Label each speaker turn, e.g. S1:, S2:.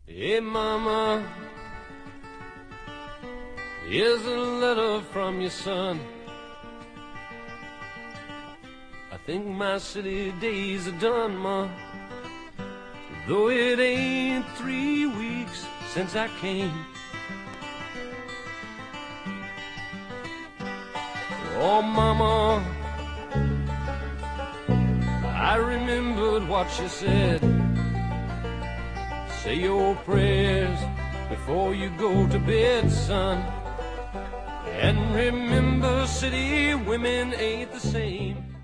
S1: Hey mama, here's a letter from your son. I think my city days are done, ma, though it ain't 3 weeks since I came. Oh mama, I remembered what you said. Say your prayers before you go to bed, son. And remember, city women ain't the same.